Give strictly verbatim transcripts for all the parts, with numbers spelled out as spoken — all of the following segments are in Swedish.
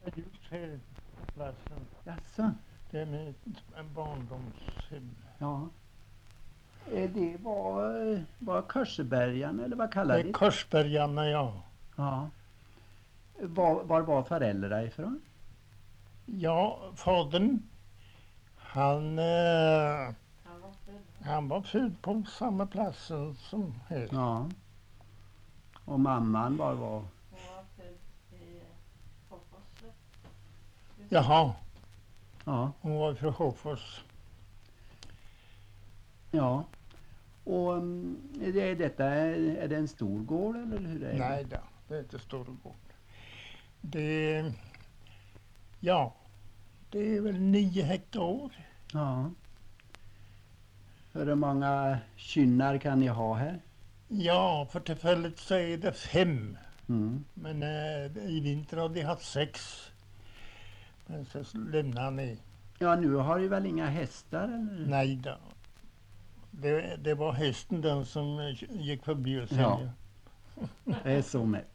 Just här på platsen. Jaså? Det är mitt en barndomshem. Ja. Eh, Det var, var Körsebergan eller vad kallar Det det? är Korsbergarna, ja. Ja. Var, var var föräldrar ifrån? Ja, fadern, han, eh, Han var född. han var född på samma platsen som här. Ja. Och mamman var var? Hon var född i Hoffors. Jaha, Ja. hon var från Hoffors. Ja. Och mm, är det, detta är, är det en stor gård eller hur är det? Nej då, det är inte Storgård. Det, ja, det är väl nio hektar. Ja. Hur många kynnar kan ni ha här? Ja, för tillfället så är det fem. Mm. Men eh, i vinter har de haft sex. Men så lämnade ni. Ja, nu har du väl inga hästar eller? Nej då. Det, det var hästen den som eh, gick förbi och Ja. sälja. Det är så med.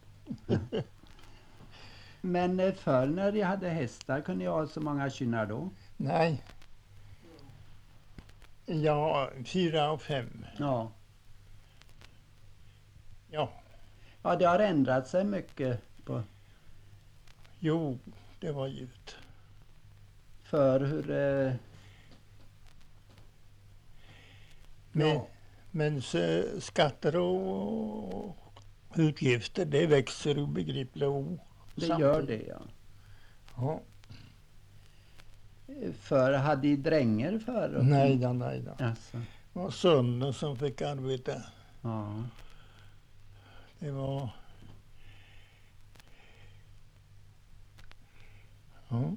Men eh, förr när de hade hästar kunde jag ha så många kynnar då? Nej. Ja, fyra och fem. Ja. Ja, Ja, det har ändrat sig mycket på jo, det var ljud. för hur... Eh, Men, Ja. men så, skatter och utgifter, det växer obegripliga ord. det samtidigt. gör det, ja. Ja. För hade de dränger för? Nej då, nej då. Alltså, Det var sonen som fick arbeta. ja. Det var... Ja.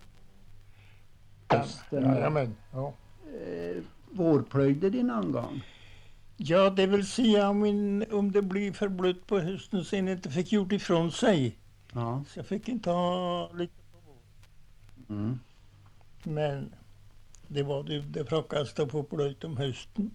Hösten, Jajamän. Ja. eh, vårplöjde de någon gång? Ja, det vill säga om, in, om det blir för blött på hösten så en inte fick gjort ifrån sig. Ja. Så jag fick inte ha lite på vår. Mm. Men det var det, det frakaste att få plöjt om hösten.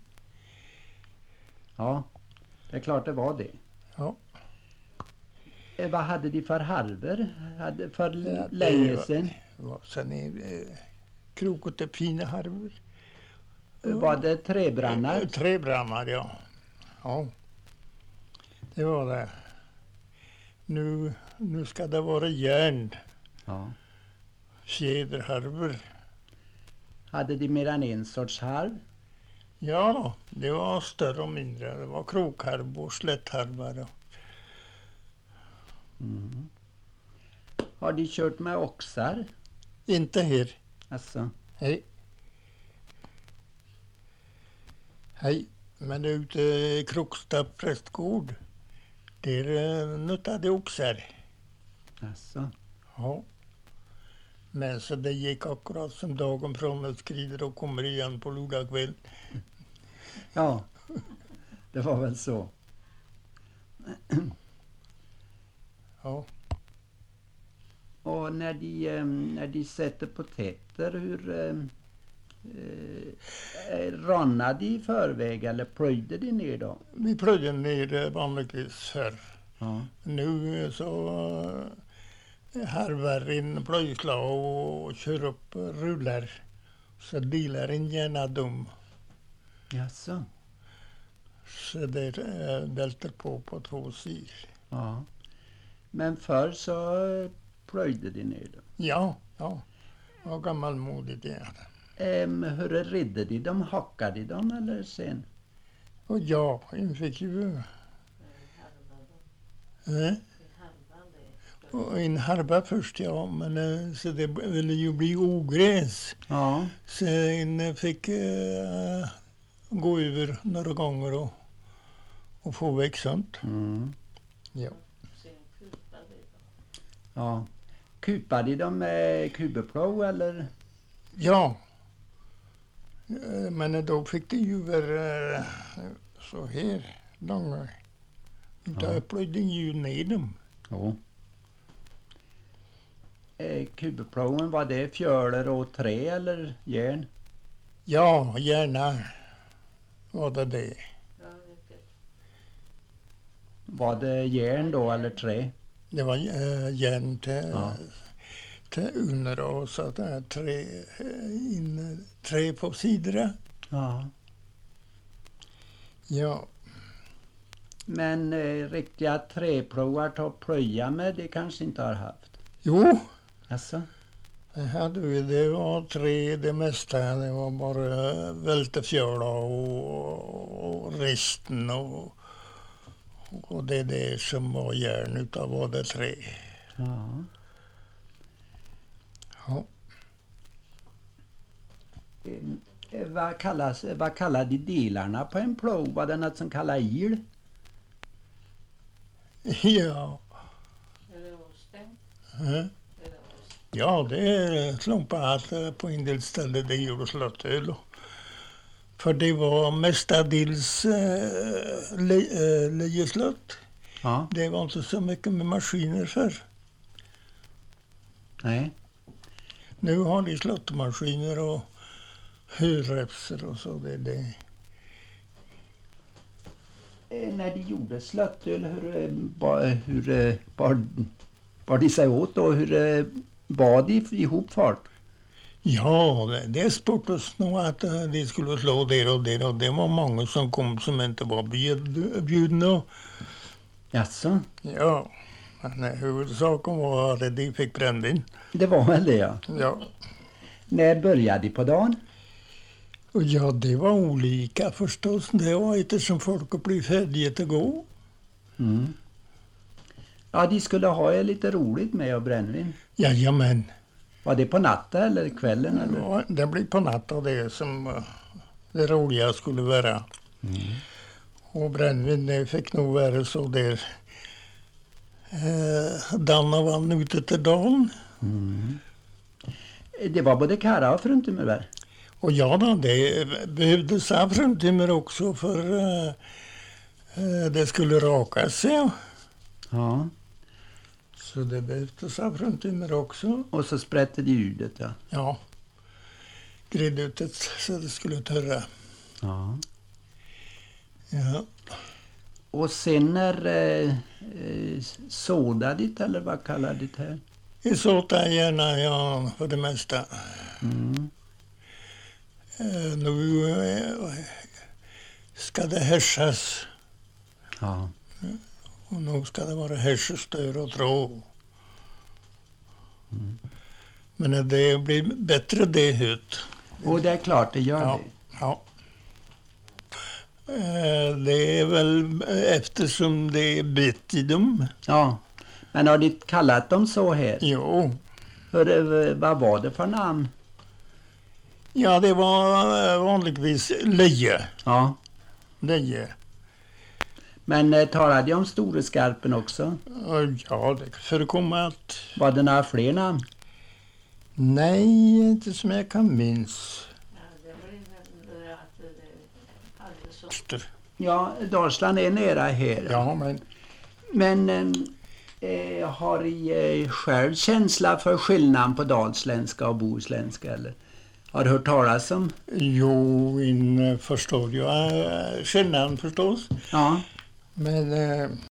Ja, det är klart det var det. Ja. Eh, vad hade de för harver? Hade för Ja, det länge var- sedan? Ja, sen är eh, krokot är fina harvor. Eh, Var det träbrannar? Eh, Träbrannar, ja. Ja. Det var det. Nu, nu ska det vara järn. Ja. Fjäderharvor. Hade de mer än en sorts harv? Ja, det var större och mindre. Det var krokharvor, slättharvar. och- Mm. Har de kört med oxar? Inte här. Alltså, Hej. Hej. Men ute i Krokstad prästgård, där eh, nuttade oxar. alltså. Ja. Men så det gick akkurat som dagen framåtskrider och kommer igen på lördag kväll. Ja, det var väl så. Ja. Och när de, eh, när de sätter potäter, hur eh, eh, rannade de i förväg eller plöjde de ner dem? Vi plöjde ner eh, vanligtvis förr. Ja. Nu eh, så eh, harvar in plöjslag och kör upp eh, rullar. Så delar in gärna dem. Jaså? Så det eh, välter på på två sidor. Ja. Men förr så eh, plöjde de ner dem. Ja, ja. Vad gammalmodigt det är. Ehm, hur ridde de dem? Hackade de dem eller sen? Och ja, en fick ju... Eh, och en harva först, ja. Men eh, så det ville ju bli ogräs. Ja. Så en fick eh, gå över några gånger och, och få väck sånt. Mm. Ja. Sen kupade de. Ja. Kupade de dem med kubeplog eller? Ja. Eh, Men då fick det ju vara eh, så här långa. Då Ja. plöjde ju ner dem. Jo. Eh, kubeplogen, var det fjöler och trä eller järn? Ja, gärna var det det. Ja, vilket. Var det järn då eller trä? Det var äh, järn till, Ja. till under och så att det är tre, in, tre på sidorna. Ja. Ja, Men eh, riktiga träplogar att plöja med, det kanske inte har haft. jo, Alltså? det hade vi. Det var tre det mesta. Det var bara vältefjäla och, och resten och, och det där som var järn utav var det tre. Ja. Ja. Eh, vad, kallas, vad kallar de delarna på en plog? Var det något som kallas il? Ja. Är det osten? eh. Är det ost? Ja, det är slumpat att på en del ställen det gjordes slottöl. För det var mestadels äh, le, äh, lejeslott. Ja. Det var inte så mycket med maskiner för. Nej. Nu har de slottmaskiner och hörrepser och så. Det, det. Eh, när de gjorde slöttöl, hur, eh, ba, hur eh, bar, bar de sig åt då? Hur eh, bad de ihop folk? Ja, det, det sportas nog att äh, de skulle slå där och där och det var många som kom som inte var bjud, bjudna. Jaså? Ja, men äh, huvudsaken var att de fick brännvin. Det var väl det, ja. Ja. När började de på dagen? Och ja, det var olika förstås. Det var inte som folk blev färdiga att gå. Mm. Ja, de skulle ha eh, lite roligt med och brännvin. Jajamän. Var det på natten eller kvällen? Eller? Ja, det blev på natten det som eh, det roliga skulle vara. Mm. Och brännvin det fick nog vara så där. Eh, Danna vann ute till dagen. Mm. Det var både karra och fruntimmer där. Och ja, då, det behövdes fruntimmer också för eh, eh, det skulle raka sig. Ja. Så det behövdes fruntimmer också. Och så sprätte de ljudet, ja. Ja. Grädde ut det så det skulle törra. Ja. Ja. Och sen när eh, eh, såda dit, eller vad kallar det här? I såta gärna, ja, för det mesta. Mm. Eh, nu eh, ska det härsas. Ja. Och nu ska det vara härsestör och trå. Mm. Men det blir bättre det hut. Och det är klart, det gör Ja. det. Ja. Eh, det är väl eftersom det är bett i dem. Ja. Men har de kallat dem så här? Jo. Hur, vad var det för namn? Ja, det var eh, vanligtvis leje. Ja. Leje. Men eh, talade de om Storeskarpen också? Och ja, det förekommer att... Var det några fler namn? Nej, inte som jag kan minns. Ja, det blir väl att det hade så. Öster. Ja, Dalsland är nära här. Ja, men... Men eh, har ni eh, själv känsla för skillnaden på dalsländska och bohuslänska, eller? Har du hört talas om? Jo, in förstår jag. Skillnaden förstås. Ja. Men... Eh,